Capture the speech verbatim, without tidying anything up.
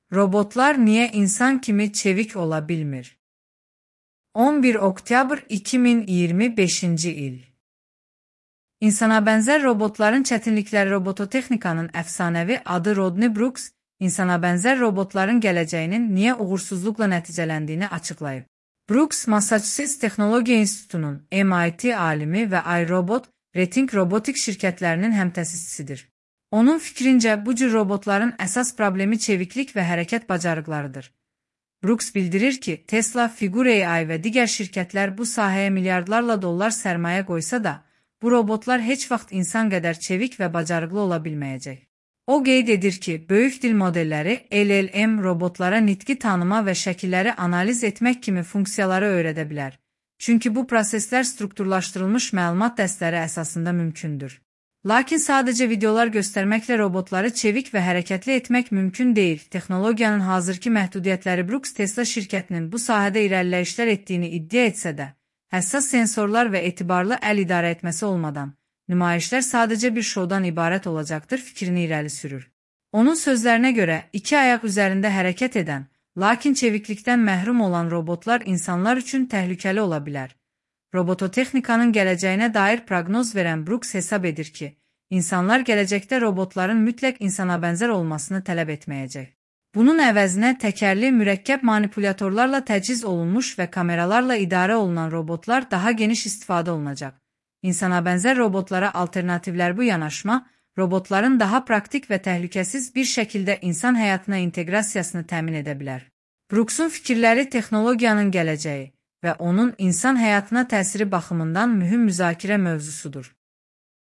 Robotlar niye insan kimi çevik ola bilmir? on bir oktyabr iki min iyirmi beşinci il. İnsana bənzər robotların çətinlikləri robototexnikanın əfsanəvi adı Rodney Brooks, insana bənzər robotların gələcəyinin niyə uğursuzluqla nəticələndiyini açıqlayıb. Brooks, Massachusetts Texnologiya İnstitutunun M I T alimi və iRobot, Rating Robotik şirkətlərinin həmtəsisisidir. Onun fikrincə, bu cür robotların əsas problemi çeviklik və hərəkət bacarıqlarıdır. Brooks bildirir ki, Tesla, Figure A I və digər şirkətlər bu sahəyə milyardlarla dollar sərmayə qoysa da, bu robotlar heç vaxt insan qədər çevik və bacarıqlı ola bilməyəcək. O qeyd edir ki, böyük dil modelləri L L M robotlara nitqi tanıma və şəkilləri analiz etmək kimi funksiyaları öyrədə bilər. Çünki bu proseslər strukturlaşdırılmış məlumat dəstləri əsasında mümkündür. Lakin sadəcə videolar göstərməklə robotları çevik və hərəkətli etmək mümkün deyil. Texnologiyanın hazırki məhdudiyyətləri Brooks Tesla şirkətinin bu sahədə irəliləyişlər etdiyini iddia etsə də, həssas sensorlar və etibarlı əl idarə etməsi olmadan, nümayişlər sadəcə bir şovdan ibarət olacaqdır fikrini irəli sürür. Onun sözlərinə görə, iki ayaq üzərində hərəkət edən, lakin çeviklikdən məhrum olan robotlar insanlar üçün təhlükəli ola bilər. Robototexnikanın gələcəyinə dair proqnoz verən Brooks hesab edir ki, insanlar gələcəkdə robotların mütləq insana bənzər olmasını tələb etməyəcək. Bunun əvəzinə təkərli, mürəkkəb manipulyatorlarla təchiz olunmuş və kameralarla idarə olunan robotlar daha geniş istifadə olunacaq. İnsana bənzər robotlara alternativlər bu yanaşma, robotların daha praktik və təhlükəsiz bir şəkildə insan həyatına inteqrasiyasını təmin edə bilər. Brooksun fikirləri texnologiyanın gələcəyi və onun insan həyatına təsiri baxımından mühüm müzakirə mövzusudur.